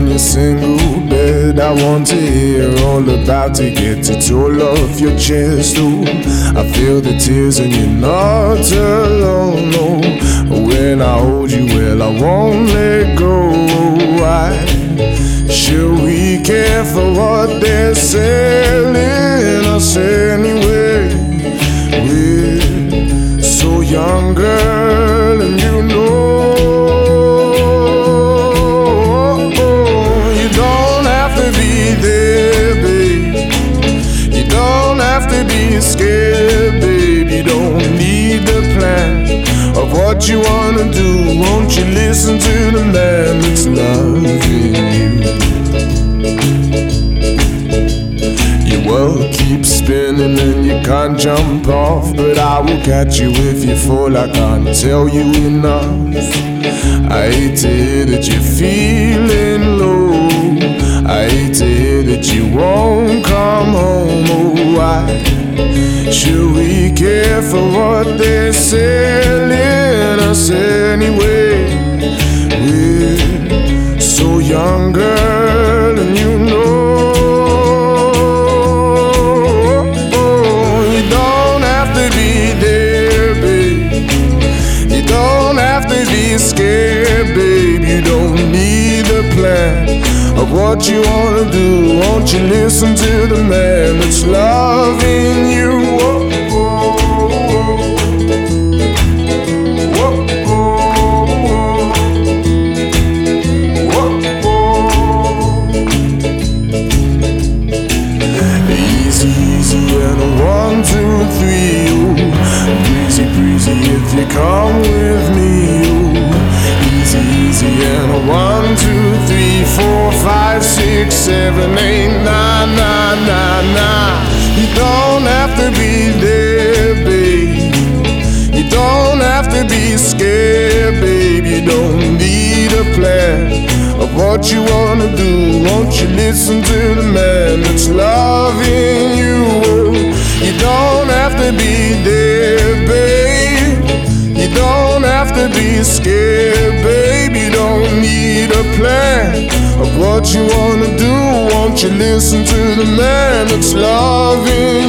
on your single bed. I want to hear all about it. Get it all off your chest. Ooh, I feel the tears and you're not alone. No, when I hold you, well, I won't let go. Why should we care for what they're selling us anyway? We're so young, girl, and you know. Scared, babe, you don't need the plan of what you wanna do. Won't you listen to the man that's loving you? Your world keeps spinning and you can't jump off, but I will catch you if you fall. I can't tell you enough. I hate to hear that you're feeling low. I hate to hear that you won't come home. Oh, why should we care for what they're selling us anyway? We're so young, girl, and you know. You don't have to be there, babe. You don't have to be scared, babe. You don't need a plan of what you wanna do. Won't you listen to the man that's loving you? Easy and a 1, 2, 3, ooh. Breezy, breezy if you come with me, ooh. Easy and a 1, 2, 3, 4, 5, 6, 7, 8, 9, 9, 9, 9. You don't have to be there, babe. You don't have to be scared, babe. You don't need a plan of what you wanna do. Won't you listen to the man that's loving you? You don't have to be there, babe. You don't have to be scared, babe. You don't need a plan of what you wanna do. Won't you listen to the man that's loving